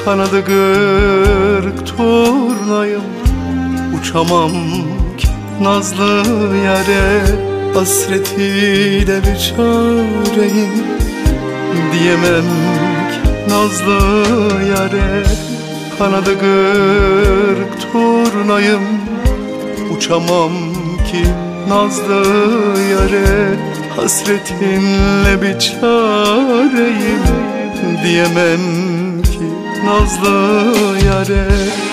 Kanadı kırık turnayım, uçamam ki nazlı yare. Hasretiyle bir çareyim, diyemem ki nazlı yare. Kanadı kırık turnayım, uçamam ki nazlı yare. Hasretinle bir çareyim, diyemem ki nazlı yare.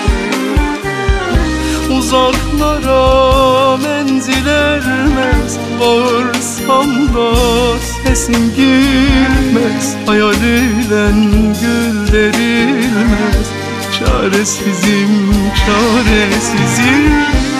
Uzaklara menzil ermez, bağırsam da sesim gitmez. Hayaliyle gül derilmez, çaresizim, çaresizim.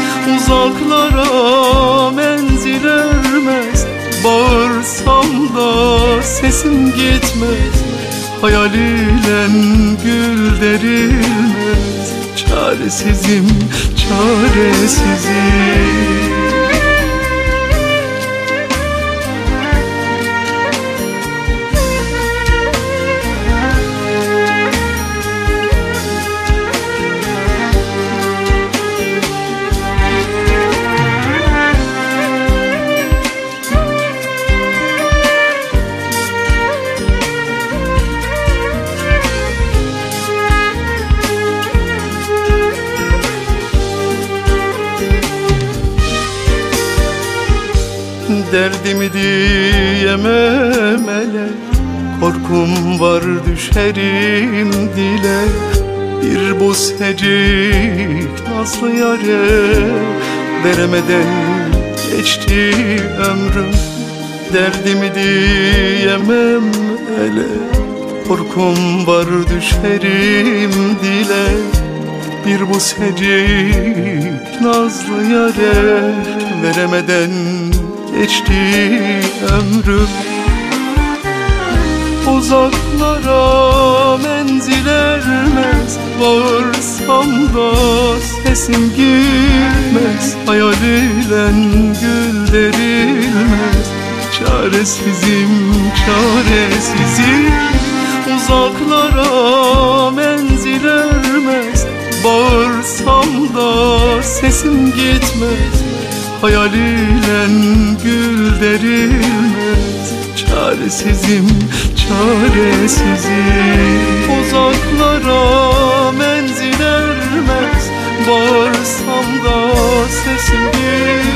Uzaklara menzil ermez, bağırsam da sesim gitmez. Hayaliyle gül derilmez, çaresizim, çaresizim. Derdimi diyemem ele, korkum var düşerim dile. Bir buzecik nazlı yare, veremeden geçti ömrüm. Derdimi diyemem ele, korkum var düşerim dile. Bir buzecik nazlı yare, veremeden geçti ömrüm. Uzaklara menzil ermez, bağırsam da sesim gitmez. Hayaliyle gül derilmez, çaresizim, çaresizim. Uzaklara menzil ermez, bağırsam da sesim gitmez. Hayaliyle gül derilmez, çaresizim, çaresizim. Uzaklara menzil ermez, bağırsam da sesim gitmez.